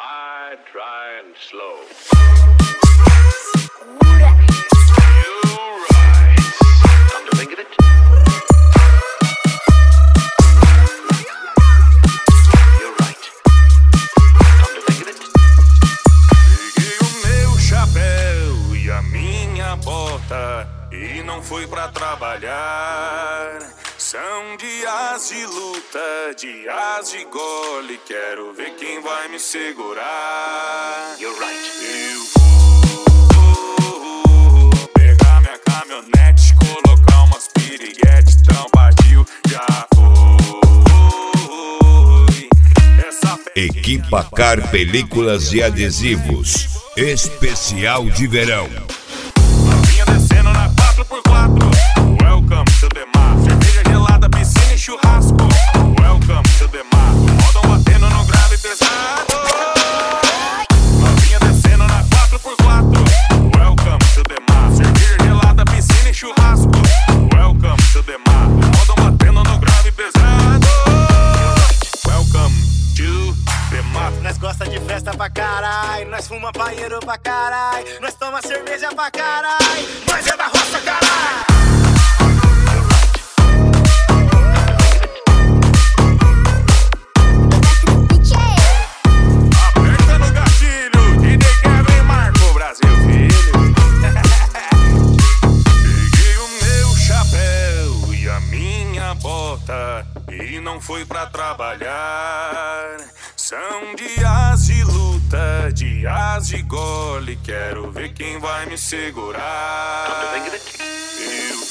I try and slow. You're right. Come to think of it. You're right. Come to think of it. Peguei o meu chapéu e a minha bota e não fui pra trabalhar. São dias de luta, dias de gole. Quero ver quem vai me segurar. You're right. Eu vou pegar minha caminhonete, colocar umas piriguete, tão partiu, já foi. Equipa Car Películas e Adesivos. Especial de verão. Novinha descendo na 4x4. Welcome to the mar. Cerveja gelada, piscina e churrasco. Welcome to the mar. Modão batendo no grave pesado. Novinha descendo na 4x4. Welcome to the mar. Cerveja gelada, piscina e churrasco. Welcome to the mar. Modão batendo no grave pesado. Welcome to the mar. Nós gosta de festa pra carai, nós fuma paieiro pra carai, nós toma cerveja pra carai, nós é da roça, carai. Aperta no gatilho, DJ Kevin Marco, Brasil, filho. Peguei o meu chapéu e a minha bota e não fui pra trabalhar. São dias de luta, dias de gole. Quero ver quem vai me segurar. Come to think of it. Eu